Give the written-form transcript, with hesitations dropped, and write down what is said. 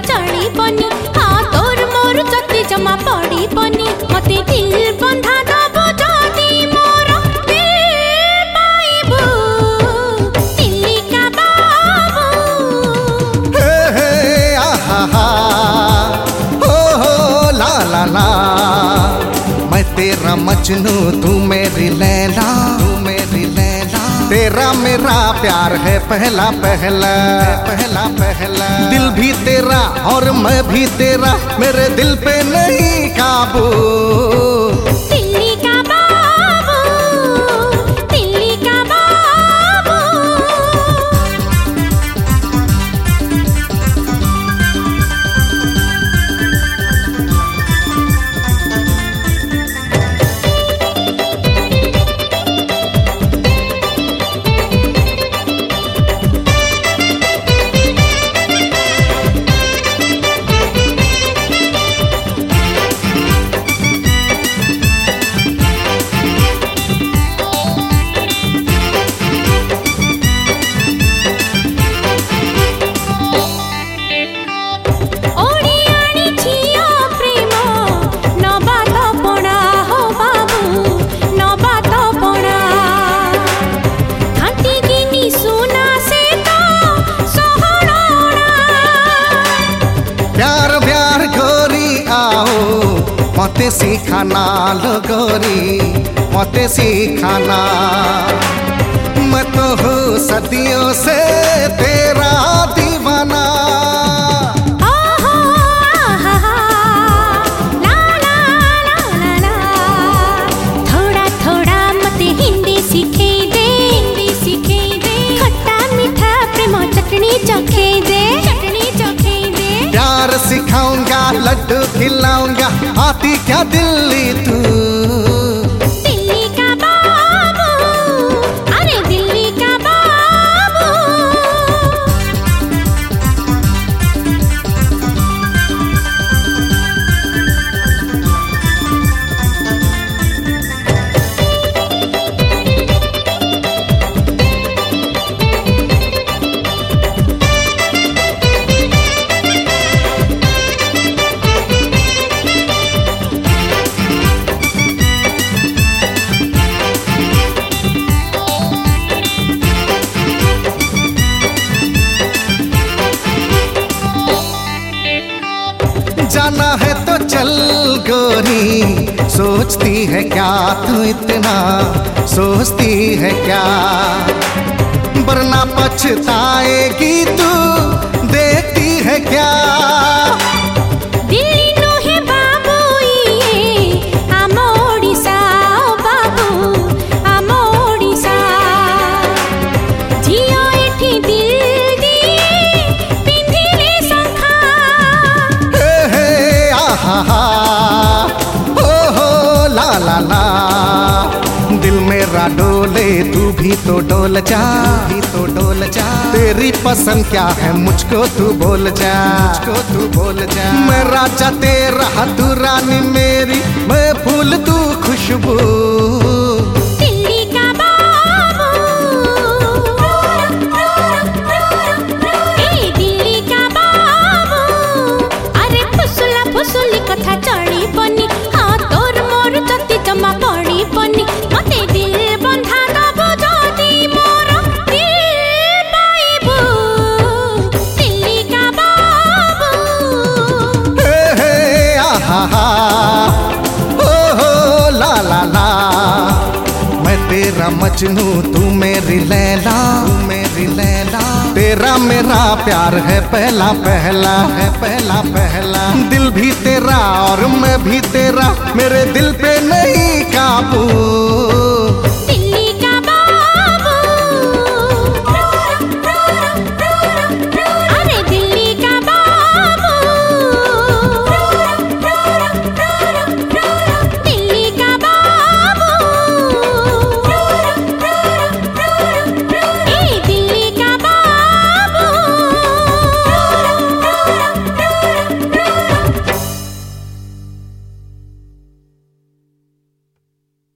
चली पनी हाँ तोर मोर जति जमा पड़ी पनी मते दिल बंधा दबो जदी मोर दिल पाइबो दिल्ली का बाबू हे हे आहा हा हो ला ला ला मैं तेरा मजनू तू मेरी लैला तेरा मेरा प्यार है पहला पहला पहला पहला दिल भी तेरा और मैं भी तेरा मेरे दिल पे नहीं काबू दिल्ली का बाबू दिल्ली का बाबू मते सिखाना लो गोरी मते सिखाना मैं तो हूँ सदियों से तेरा दीवाना थोड़ा थोड़ा मते हिंदी सीखे दे खट्टा मीठा प्रेम चटनी चखे दे प्यार सिखाऊंगा लड्डू खिलाऊंगा आती क्या दिल्ली तू दिल्ली का बाबू अरे दिल्ली का बाबू जाना है तो चल गोरी सोचती है क्या तू इतना सोचती है क्या वरना पछताएगी तू देखती है क्या दिल मेरा डोले तू भी तो डोल जा तेरी पसंद क्या है मुझको तू बोल जा मैं राजा तेरा तू रानी मेरी मैं फूल तू खुशबू दिल्ली का बाबू ए दिल्ली का बाबू अरे फुसुला फुसुली कथा चली पनी हाँ तोर मोर जति जमा पड़ी पनी मते दिल बंधा दबो जदी मोर दिल पाइबो दिल्ली का बाबू हे हे आहा हा हो ला ला ला मैं तेरा मजनू तू मेरी लैला तेरा मेरा प्यार है पहला पहला दिल भी तेरा और मैं भी तेरा मेरे दिल पे नहीं काबू